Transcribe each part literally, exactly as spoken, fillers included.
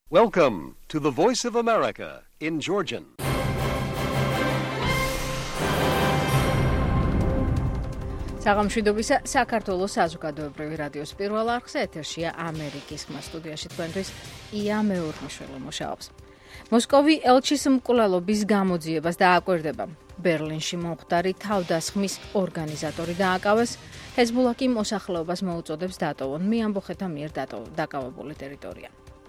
Welcome to the Voice of America in Georgian. საღამშვიდობისა საქართველოს საზოგადოებრივი რადიოს პირველ არხზე ეთერშია ამერიკის ხმა სტუდიაში თქვენთვის ია მეურნიშვილო მუშაობს. მოსკოვი ელჩის მკვლელობის გამოძიებას დააკვირდება. ბერლინში მომხდარი თავდასხმის ორგანიზატორი დააკავეს. ჰეზბულაჰი მოსახლეობას მოუწოდებს დატოვონ მეამბოხეთა მიერ დაკავებული ტერიტორია.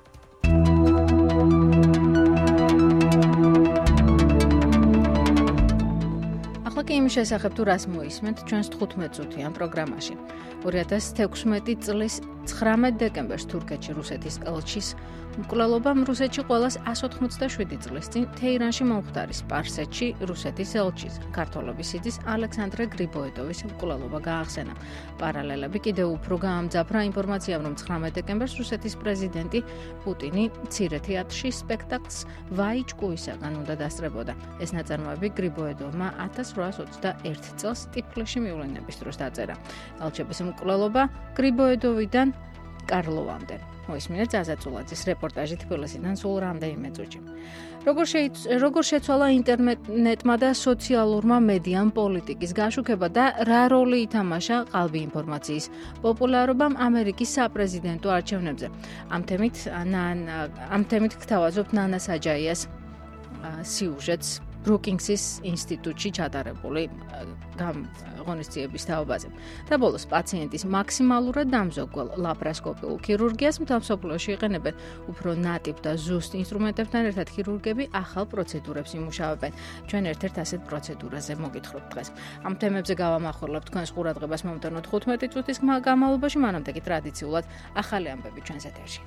ახლა კი იმის შესახებ თუ რას მოისმენთ ჩვენს თხუთმეტ წუთიან პროგრამაში. ორი ათას თექვსმეტი წლის ცხრამეტ დეკემბერს თურქეთში რუსეთის ელჩის მკვლელობამ რუსეთში ყოველას ასი ოცდაშვიდი წლის წინ თეირანში მომხდარი სპარსეთში რუსეთის ელჩის ქართველობის სიძის ალექსანდრე გრიბოედოვის მკვლელობა გაახსენა. პარალელები კიდევ უფრო გაამძაფრა ინფორმაციამ, რომ ცხრამეტ დეკემბერს რუსეთის პრეზიდენტი პუტინი მცირე თეატრში სპექტაკლს ვაი ჭკუისაგან უნდა დასწრებოდა. ეს ნაწარმოები გრიბოედოვმა ათას რვაას ოცდაერთი წელს ტიფლიში მივლინების დროს დაწერა. ელჩების მკვლელობა გრიბოედოვიდან კარლოვამდე. მოისმინეთ ზაზაწულაძის რეპორტაჟი თბილისიდან სულ რამდენიმე წუთში. როგორ როგორ შეცვალა ინტერნეტმა და სოციალურმა მედიამ პოლიტიკის გაშუქება და რა როლი ითამაშა ყალბი ინფორმაციის პოპულარობამ ამერიკის საპრეზიდენტო არჩევნებზე. ამ თემით ამ თემით გთავაზობთ ნანა საჯაიას სიუჟეტს ბრუკინგსის ინსტიტუტში ჩატარებული ღონისძიების თაობაზე. და ბოლოს პაციენტის მაქსიმალურად დამზოგვალ ლაპარასკოპიულ ქირურგიას მთელ მსოფლიოში იყენებენ. უფრო ნატიფ და ზუსტ ინსტრუმენტებთან ერთად ქირურგები ახალ პროცედურებს იმუშავებენ. ჩვენ ერთ-ერთ ასეთ პროცედურაზე მოგითხრობთ დღეს. ამ თემებზე გავამახვილებთ თქვენს ყურადღებას მომდევნო თხუთმეტი წუთის განმავლობაში, მანამდე კი ტრადიციულად ახალი ამბები ჩვენს ეთერში.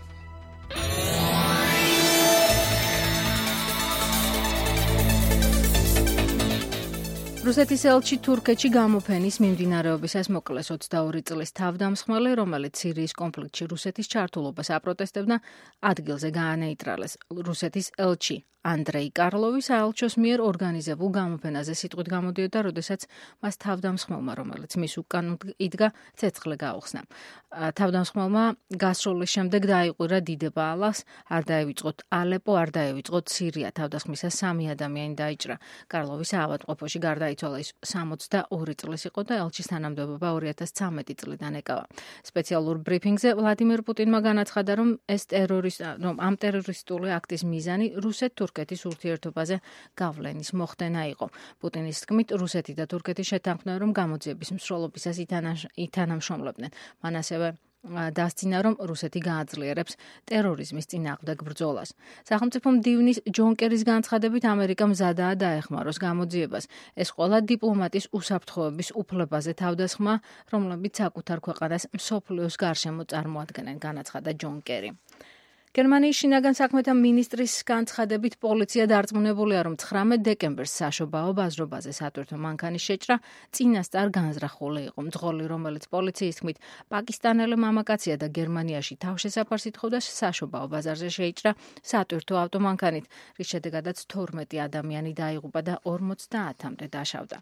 რუსეთის ელჩი თურქეთში გამოფენის მიმდინარეობისას მოკლეს ოცდაორი წლის თავდამსხმელი, რომელიც სირიის კონფლიქტში რუსეთის ჩართულობას აპროტესტებდა, ადგილზე გაანეიტრალეს. რუსეთის ელჩი ანდრეი კარლოვი საელჩოს მიერ ორგანიზებულ გამოფენაზე სიტყვით გამოდიოდა, როდესაც მას თავდამსხმელმა, რომელიც მის უკან იდგა, ცეცხლი გაუხსნა. თავდამსხმელმა გასროლის შემდეგ დაიყურა დიდება ალას, არ დაევიწყოთ ალეპო, არ დაევიწყოთ სირია. თავდასხმისას სამი ადამიანი დაიჭრა. კარლოვის ავადმყოფოში გარდაიცვალა ის სამოცდაორი წლის იყო და ელჩის თანამდებობა ორი ათას ცხრამეტი წლიდან ეკავა. სპეციალურ ბრიფინგზე ვლადიმერ პუტინმა განაცხადა, რომ ეს ტერორისტ რომ ამ ტერორისტული აქტის მიზანი რუსეთ-თურქეთის ურთიერთობაზე გავლენის მოხდენა იყო. პუტინის თქმით, რუსეთი და თურქეთი შეთანხმდნენ, რომ გამოძიების მსვლელობისას ითანამშრომლებდნენ. მან ასევე დასძინა, რომ რუსეთი გააძლიერებს ტერორიზმის წინააღმდეგ ბრძოლას. სახელმწიფო მდივნის ჯონ კერის განცხადებით, ამერიკა მზადაა დაეხმაროს გამოძიებას. ეს ყველა დიპლომატის უსაფრთხოების უფლებაზე თავდასხმა, რომლებიც საკუთარ ქვეყანას მსოფლიოს გარშემო წარმოადგენენ, განაცხადა ჯონ კერი. გერმანიის შინაგან საქმეთა მინისტრის განცხადებით, პოლიცია დარწმუნებულია, რომ ცხრამეტ დეკემბერს საშობაო ბაზრობაზე სატვირთო მანქანის შეჭრა წინასწარ განზრახული იყო. მძღოლი, რომელიც პოლიციის თქმით პაკისტანელი მამაკაცია და გერმანიაში თავშესაფარს ითხოვდა, საშობაო ბაზარზე შეიჭრა სატვირთო ავტომანქანით, რის შედეგადაც თორმეტი ადამიანი დაიღუპა და ორმოცდაათამდე დაშავდა.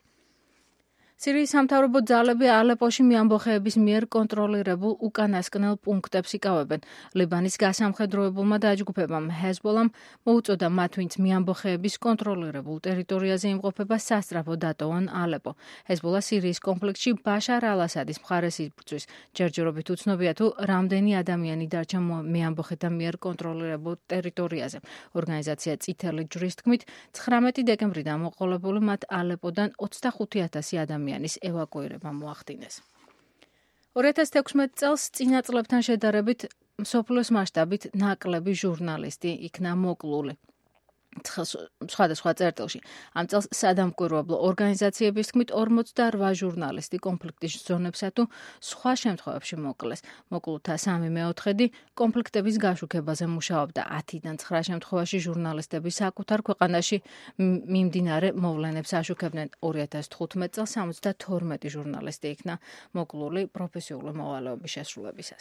სირიის სამთავრობო ძალები ალეპოში მეამბოხეების მიერ კონტროლირებულ უკანასკნელ პუნქტებს იკავებენ. ლიბანის გასამხედროებულმა დაჯგუფებამ ჰეზბოლამ მოუწოდა მათ, ვინც მეამბოხეების კონტროლირებულ ტერიტორიაზე იმყოფება, სასწრაფო დატოვონ ალეპო. ჰეზბოლა სირიის კონფლიქტში ბაშარ ალ-ასადის მხარეს იბრძვის. ჯერჯერობით უცნობია, თუ რამდენი ადამიანი დარჩა მეამბოხეთა მიერ კონტროლირებულ ტერიტორიაზე. ორგანიზაცია წითელი ჯვრის თქმით, ცხრამეტი დეკემბრიდან მოყოლებული მათ ალეპოდან ოცდახუთი ათასი ადამიანი ადამიანის ევაკუირება მოახდინეს. ორი ათას თექვსმეტ წელს წინა წლებთან შედარებით მსოფლიოს მასშტაბით ნაკლები ჟურნალისტი იქნა მოკლული. სხვადასხვა წერტილში. ამ წელს სადამკვირვებლო ორგანიზაციების თქმით ორმოცდარვა ჟურნალისტი კონფლიქტის ზონებსა თუ სხვა შემთხვევებში მოკლეს. მოკლულთა სამი მეოთხედი კონფლიქტების გაშუქებაზე მუშაობდა. ათიდან ცხრა შემთხვევაში ჟურნალისტები საკუთარ ქვეყანაში მიმდინარე მოვლენებს აშუქებდნენ. ორი ათას თხუთმეტ წელს სამოცდათორმეტი ჟურნალისტი იქნა მოკლული პროფესიული მოვალეობის შესრულებისას.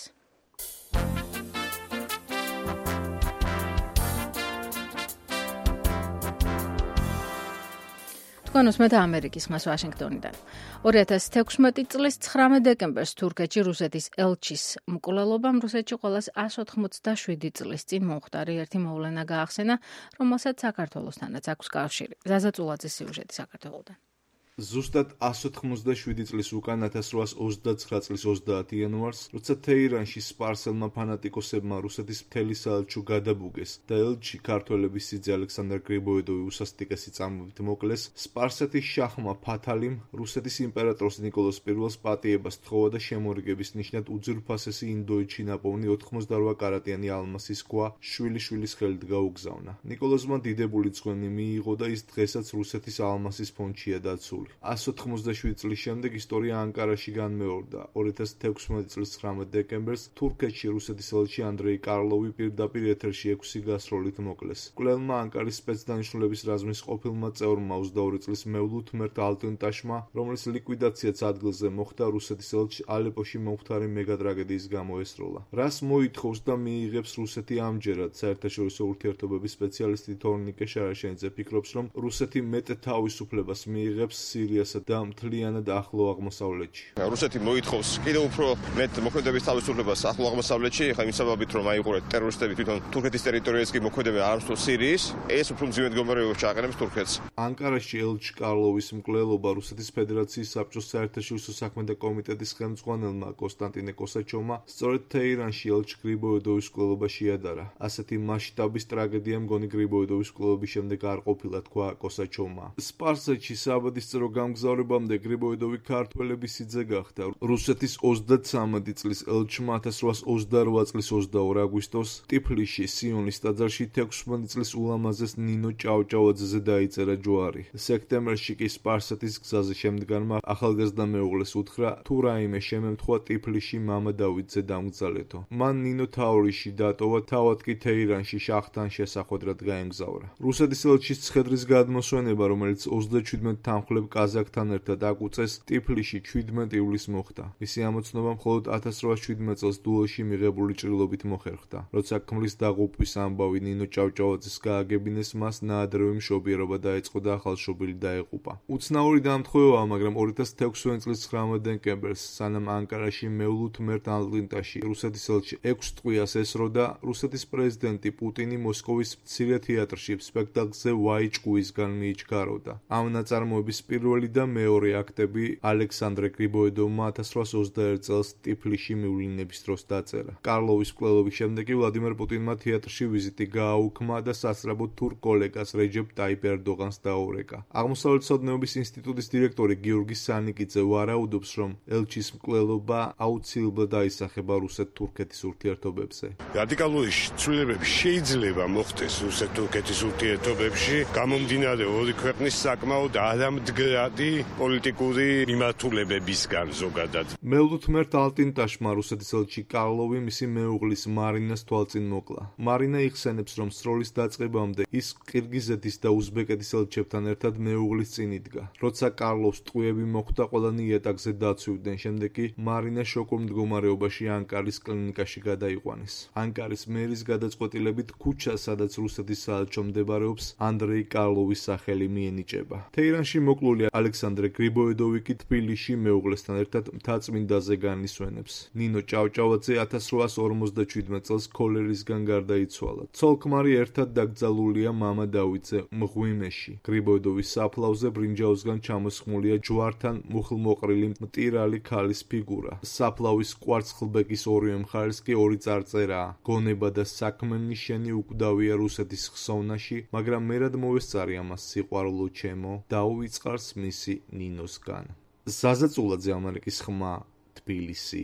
თქვენოსმეთ ამერიკის ხმას ვაშინგტონიდან. ორი ათას თექვსმეტი წლის ცხრამე დეკემბერს თურქეთში რუსეთის ელჩის მკვლელობამ რუსეთში ყოველას ას ოთხმოცდაშვიდი წლის წინ მომხდარი ერთი მოვლენა გაახსენა, რომელსაც საქართველოსთანაც აქვს კავშირი. ზაზა წულაძის სიუჟეტი საქართველოდან. ზუსტად ას ოთხმოცდაშვიდი წლის უკან ათას რვაას ოცდაცხრა წლის ოცდაათი იანვარს, როცა თეირანში სპარსელმა ფანატიკოსებმა რუსეთის მთელი საელჩო გადაბუგეს და ელჩი ქართველების სიძე ალექსანდრ გრიბოედოვი უსასტიკესი წამებით მოკლეს, სპარსეთის შაჰმა ფათალიმ რუსეთის იმპერატორს ნიკოლოზ პირველს პატიებას თხოვა და შემორიგების ნიშნად უძვირფასესი ინდოეთში ნაპოვნი ოთხმოცდარვა კარატიანი ალმასის ქვა შვილიშვილის ხელით გაუგზავნა. ნიკოლოზმა დიდებული წვენი მიიღო და ის დღესაც რუსეთის ალმასის ფონდშია დაცული. ას ოთხმოცდაშვიდი წლის შემდეგ ისტორია ანკარაში განმეორდა. ორი ათას თექვსმეტი წლის ცხრამე დეკემბერს თურქეთში რუსეთის ელჩი ანდრეი კარლოვი პირდაპირ ეთერში ექვსი გასროლით მოკლეს. მკვლელმა ანკარის სპეცდანიშნულების რაზმის ყოფილმა წევრმა ოცდაორი წლის მევლութ მერტ ალტუნტაშმა, რომლის ლიკვიდაციაც ადგილზე მოხდა, რუსეთის ელჩი ალეპოში მომხდარი მეგატრაგედიის გამო ესროლა. რას მოითხოვს და მიიღებს რუსეთი ამჯერად? საერთაშორისო ურთიერთობების სპეციალისტი თორნიკე შარაშენიძე ფიქრობს, რომ რუსეთი მეტ თავისუფლებას მიიღებს სირიასა და მთლიანად ახლო აღმოსავლეთში. რუსეთი მოითხოვს კიდევ უფრო მეტ მოქმედების თავისუფლებას ახლო აღმოსავლეთში, ხა იმ საბაბით რომ აიყურეთ ტერორისტები თვითონ თურქეთის ტერიტორიაზე კი მოქმედებენ არამსტო სირიის, ეს უფრო მძიმე მდგომარეობაში აყენებს თურქეთს. ანკარაში ელჩი კარლოვის მკვლელობა რუსეთის ფედერაციის საბჭოს საერთაშორისო საქმეთა კომიტეტის ხელმძღვანელმა კონსტანტინე კოსაჩოვმა სწორედ თეირანში ელჩი გრიბოედოვის მკვლელობა შეადარა. ასეთი მასშტაბის ტრაგედია მგონი გრიბოედოვის მკვლელობის შემდეგ არ ყოფილა, თქვა კოსაჩოვმა. სპარსეთში საბადის ρο გამგზავრებამდე გრიბოედოვი ქართველების სიძე გახდა. რუსეთის ოცდაცამეტი წლის ელჩმა ათას რვაას ოცდარვა წლის ოცდაორ აგვისტოს ტიფლიში სიონის ტაძარში თექვსმეტი წლის ულამაზეს ნინო ჭავჭავაძეზე დაიწერა ჯვარი. სექტემბერში კი სპარსეთის გზაზე შემდგარმა ახალგაზრდა მეუღლეს უთხრა, თუ რაიმე შემემთხვა ტიფლიში მამა დავიდზე დამგზალეთო. მან ნინო თაორიში დატოვა, თავად კი თეირანში შახთან შესახვედრად გაემგზავრა. რუსეთის ელჩის ცხედრის გადმოსვენება, რომელიც ოცდაჩვიდმეტ თანხლებ კაზაკთან ერთად აკუწეს, ტიფლიში ჩვიდმეტ ივლისს მოხდა. მისი ამოცნობა მხოლოდ ათას რვაას შვიდმეტ წელს დუელში მიღებული ჭრილობით მოხერხდა. როცა ქმრის დაღუპვის ამბავი ნინო ჭავჭავაძეს გააგებინეს, მას ნაადრევი მშობიერობა დაეწყო და ახალშობილი დაეყუპა. უცნაური დამთხოვაა, მაგრამ ორი ათას თექვსმეტი წლის ცხრამე დეკემბერს, სანამ ანკარაში მევლութ მერტ ალტუნტაში რუსეთის ელჩი ექვს ტყვიას ესროდა, რუსეთის პრეზიდენტი პუტინი მოსკოვის მცირე თეატრში სპექტაკლზე ვაი ჭკუისგან მიიჩქაროდა. ამ ნაწარმოების პირველი და მეორე აქტები ალექსანდრე გრიბოედოვმა ათას რვაას ოცდაერთ წელს ტიფლიში მივლინების დროს დაწერა. კარლოვის მკვლელობის შემდეგ კი ვლადიმერ პუტინმა თეატრში ვიზიტი გააუქმა და სასწრაფოდ თურქ კოლეგას რეჯეპ ტაიპ ერდოღანს დაურეკა. აღმოსავლეთმცოდნეობის ინსტიტუტის დირექტორი გიორგი სანიკიძე ვარაუდობს, რომ ელჩის მკვლელობა აუცილებლად აისახება რუსეთ-თურქეთის ურთიერთობებზე. რადიკალური ცვლილებები შეიძლება მოხდეს რუსეთ-თურქეთის ურთიერთობებში, გამომდინარე ორი ქვეყნის საკმაოდ არამდგრადი პოლიტიკური მიმართულებებისგან ზოგადად. მევლութ მერტ ალტუნტაშმა რუსეთის ელჩი კარლოვი მისი მეუღლის მარინას თვალწინ მოკლა. მარინა იხსენებს, რომ სროლის დაწყებამდე ის ყირგიზეთის და უზბეკეთის ელჩებთან ერთად მეუღლის წინ იდგა. როცა კარლოვს ტყვიები მოხვდა, ყველანი იატაკზე დაცვივდნენ, შემდეგ კი მარინა შოკურ მდგომარეობაში ანკარის კლინიკაში გადაიყვანეს. ანკარის მერის გადაწყვეტილებით ქუჩა, სადაც რუსეთის საელჩო მდებარეობს, ანდრეი კარლოვის სახელი მიენიჭება. თეირანში მოკლული ალექსანდრე გრიბოედოვი კი თბილისში მეუღლესთან ერთად მთაწმინდაზე განისვენებს. ნინო ჭავჭავაძე ათას რვაას ორმოცდაშვიდმეტ წელს ქოლერისგან გარდაიცვალა. ცოლ-ქმარი ერთად დაკრძალულია მამა დავიდზე მღვიმეში. გრიბოედოვის საფლავზე ბრინჯაოსგან ჩამოსხმულია ჯვართან მუხლმოყრილი მტირალი ქალის ფიგურა. საფლავის კვარცხლბეკის ორივე მხარეს კი ორი წარწერაა: გონება და საქმე ნიშანი უკვდავია რუსეთის ხსოვნაში, მაგრამ მერად მოვესწარი ამას სიყვარულო ჩემო, დაუვიწყარს მისი ნინოსგან. ზაზა წულაძე, ამერიკის ხმა, თბილისი.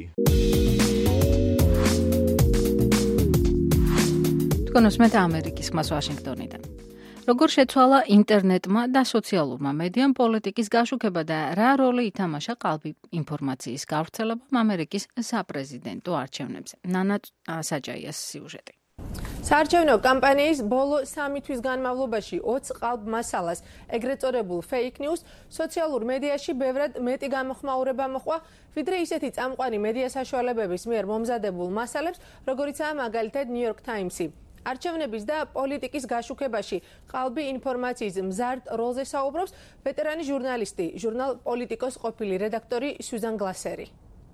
თქვენოსმეთ ამერიკის ხმას ვაშინგტონიდან. როგორ შეცვალა ინტერნეტმა და სოციალურმა მედიამ პოლიტიკის გაშუქება და რა როლი ითამაშა ყალბი ინფორმაციის გავრცელებამ ამერიკის საპრეზიდენტო არჩევნებზე? ნანა საჯაიას სიუჟეტი. საარჩევნო კამპანიის ბოლო სამი თვის განმავლობაში ოცს ყალბ მასალას, ეგრეთ წოდებულ fake news, სოციალურ მედიაში ბევრად მეტი გამოხმაურება მოჰყვა, ვიდრე ისეთი წამყვანი მედია საშუალებების მიერ მომზადებულ მასალებს, როგორიცაა მაგალითად New York Times-ი. არჩევნების და პოლიტიკის გაშუქებაში ყალბი ინფორმაციის მზარდ როლზე საუბრობს ვეტერანი ჟურნალისტი, ჟურნალ პოლიტიკოს ყოფილი რედაქტორი სუზან გლასერი.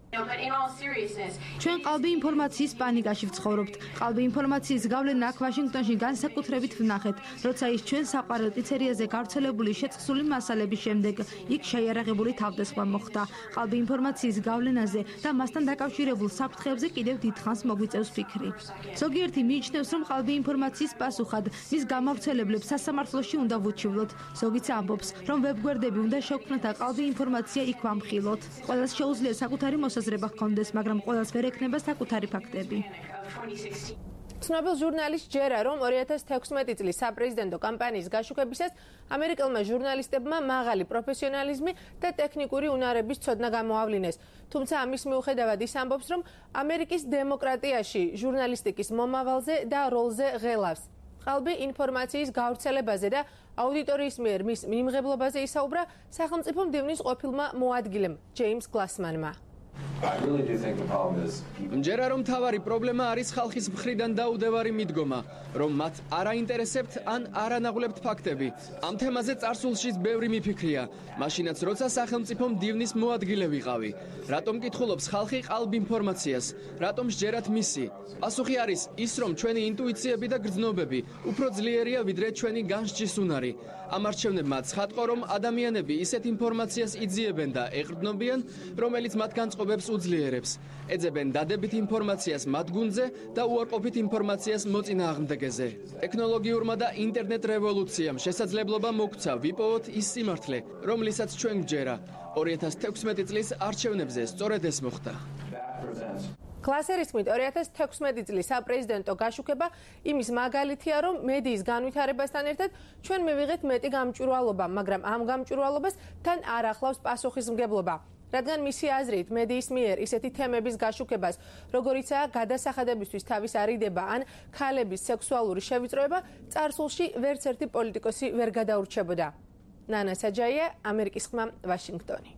ჩვენ ყალბი ინფორმაციის პანიკაში ვცხოვრობთ. ყალბი ინფორმაციის გავლენა აქ ვაშინგტონში განსაკუთრებით ვნახეთ, როცა ის ჩვენ საყვარელ პიცერიაზე გავრცელებული შეწყსული მასალების შემდეგ იქ შეიარაღებული თავდასხმა მოხდა. ყალბი ინფორმაციის გავლენაზე და მასთან დაკავშირებულ საფრთხეებზე კიდევ დიდხანს მოგვიწევს ფიქრი. ზოგიერთი მიიჩნევს, რომ ყალბი ინფორმაციის პასუხად მის გამავრცელებლებს სასამართლოში უნდა ვუჩივლოთ. ზოგიც ამბობს, რომ ვებგვერდები უნდა შევქმნათ და ყალბი ინფორმაცია იქ ვამხილოთ. ყველას შეუძლია საკუთარი მოსაზრება ჰქონდეს, მაგრამ ყველას ვერ ექნება საკუთარი ფაქტები. ცნობილ ჟურნალისტ ჯერა, რომ ორი ათას თექვსმეტი წლის საპრეზიდენტო კამპანიის გაშუქებისას ამერიკელმა ჟურნალისტებმა მაღალი პროფესიონალიზმი და ტექნიკური უნარების ცოდნა გამოავლინეს. თუმცა ამის მიუხედავად ის ამბობს, რომ ამერიკის დემოკრატიაში ჟურნალისტიკის მომავალზე და როლზე ღელავს. ყალბი ინფორმაციის გავრცელებაზე და აუდიტორიის მიერ მის მიმღებლობაზე ისაუბრა სახელმწიფო მდივნის ყოფილმა მოადგილემ ჯეიმს გლასმანმა. მჯერა რომ თავარი პრობლემა არის ხალხის მხრიდან დაუდევარი მიდგომა, რომ მათ არ აინტერესებთ ან არ ანაღლებთ ფაქტები. ამ თემაზე წარსულშიც ბევრი მიფიქრია, მაშინაც როცა სახელმწიფო მდივნის მოადგილე ვიყავი. რატომ კითხულობს ხალხი ყალბ ინფორმაციას? რატომ სჯერათ მისი? პასუხი არის ის, რომ ჩვენი ინტუიციები და გრძნობები უფრო ძლიერია ვიდრე ჩვენი განსჯის უნარი. ამ არჩევნებმა ცხადყო, რომ ადამიანები ისეთ ინფორმაციას იძიებენ და ეყრდნობიან, რომელიც მათ განწყობებს უძლიერებს. ეძებენ დადებით ინფორმაციას მათ გუნდზე და უარყოფით ინფორმაციას მოწინააღმდეგეზე. ტექნოლოგიურმა და ინტერნეტ რევოლუციამ შესაძლებლობა მოგცა ვიპოვოთ ის სიმართლე, რომლისაც ჩვენ გვჯერა. ორი ათას თექვსმეტი წლის არჩევნებზე სწორედ ეს მოხდა. გლასერის თქმით, ორი ათას თექვსმეტი წლის საპრეზიდენტო გაშუქება იმის მაგალითია, რომ მედიის განვითარებასთან ერთად ჩვენ მივიღეთ მეტი გამჭვირვალობა, მაგრამ ამ გამჭვირვალობას თან არ ახლავს პასუხისმგებლობა. რადგან მისი აზრით მედიის მიერ ისეთი თემების გაშუქებას, როგორიცაა გადასახადებისთვის თავის არიდება ან ქალების სექსუალური შევიწროება, წარსულში ვერც ერთი პოლიტიკოსი ვერ გადაურჩებოდა. ნანა საჯაია, ამერიკის ხმა, ვაშინგტონი.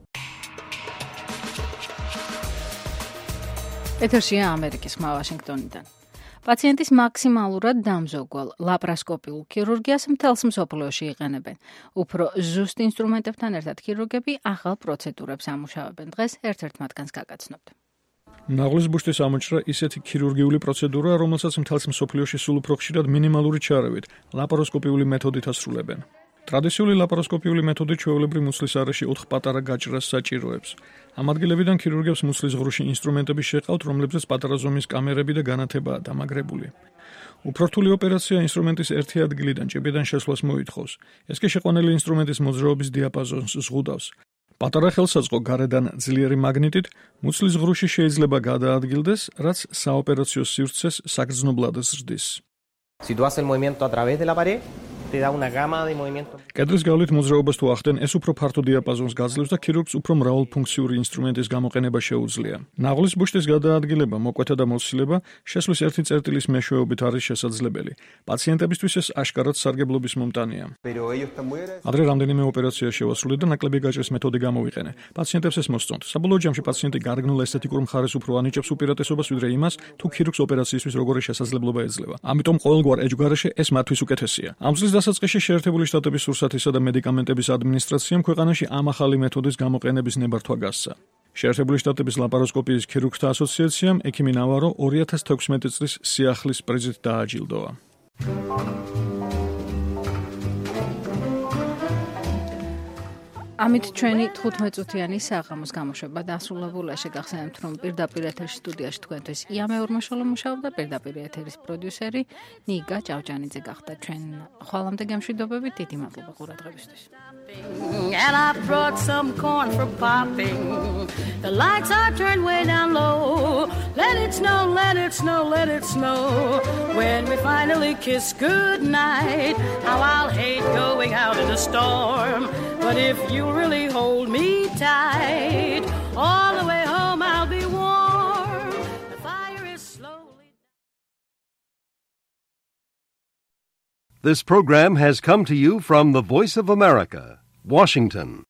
ეთერშია ამერიკის ხმა ვაშინგტონიდან. პაციენტის მაქსიმალურად დამზოგვალ ლაპარასკოპიულ ქირურგიას მთელს მსოფლიოში იყენებენ. უფრო ზუსტ ინსტრუმენტებთან ერთად ქირურგები ახალ პროცედურებს ამუშავებენ. დღეს ერთ-ერთ მათგანს გაგაცნობთ. ნაღლის ბუშტის ამოჭრა ისეთი ქირურგიული პროცედურაა, რომელსაც მთელს მსოფლიოში სულ უფრო ხშირად მინიმალური ჩარევით, ლაპაროსკოპიული მეთოდით ასრულებენ. ტრადიციული ლაპაროსკოპიული მეთოდი ჩვეულებრივ მუცლის არეში ოთხ პატარა გაჭრას საჭიროებს. ამ ადგილებიდან ქირურგებს მუცლის ღრუში ინსტრუმენტები შეყავთ, რომლებზეც პატარა ზომის კამერები და განათებაა დამაგრებული. უფრო რთული ოპერაცია ინსტრუმენტის ერთი ადგილიდან ჭიბიდან შესვლას მოითხოვს. ეს კი შეყვანილი ინსტრუმენტის მოძრაობის დიაპაზონს ზღუდავს. პატარა ხელსაწყო გარედან ძლიერი მაგნიტით მუცლის ღრუში შეიძლება გადაადგილდეს, რაც საოპერაციო სივრცეს საგრძნობლად ზრდის. Si tú haces el movimiento a través de la pared, te da una gama de movimientos. კედლის გავლით მოძრაობას თუ ახდენ, ეს უფრო ფართო დიაპაზონს გაძლევს და ქირურგს უფრო მრავალფუნქციური ინსტრუმენტის გამოყენება შეუძლია. ნაღლის ბუშტის გადაადგილება, მოკვეთა და მოსილება შესვლის ერთი წერტილის მეშვეობით არის შესაძლებელი. პაციენტებისთვის ეს აშკარად სარგებლობის მომტანია. ადრე რამდენიმე ოპერაცია შევასრულე და ნაკლები გაჭრის მეთოდი გამოვიყენე. პაციენტებს ეს მოსწონთ. საბოლოო ჯამში პაციენტი გარეგნულ ესთეტიკურ მხარეს უფრო ანიჭებს უპირატესობას ვიდრე იმას, თუ ქირურგს ოპერაციისთვის როგორი შესაძლებლობა ეძლევა. ამიტომ ყოველგვარ ეჯგარეში ეს მათთვის უკეთესია. ამ წლის დასაწყისში შეერთებული შტატების სურსათისა და მედიკამენტების ადმინისტრაციამ ქვეყანაში ამ ახალი მეთოდის გამოყენების ნებართვა გასცა. შეერთებული შტატების ლაპაროსკოპიის ქირურგთა ასოციაციამ ექიმი ნავარო ორი ათას თექვსმეტი წლის სიახლის პრიზით დააჯილდოა. ამით ჩვენი თხუთმეტ-წუთიანი საღამოს გამოშვება დასრულებულა. შეგახსენებთ, რომ პირდაპირ ეთერში სტუდიაში თქვენთვის ია მეორმაშოლო მუშაობდა, პირდაპირ ეთერის პროდიუსერი ნიგა ჭავჭანიძე გახდა. ჩვენ ხვალამდე გემშვიდობებით, დიდი მადლობა ყურადღებისთვის. And I brought some corn for popping. The lights are turned way down low. Let it snow, let it snow, let it snow. When we finally kiss goodnight, how I'll hate going out in a storm. But if you really hold me tight, all the way home I'll be warm. The fire is slowly. This program has come to you from the Voice of America, Washington.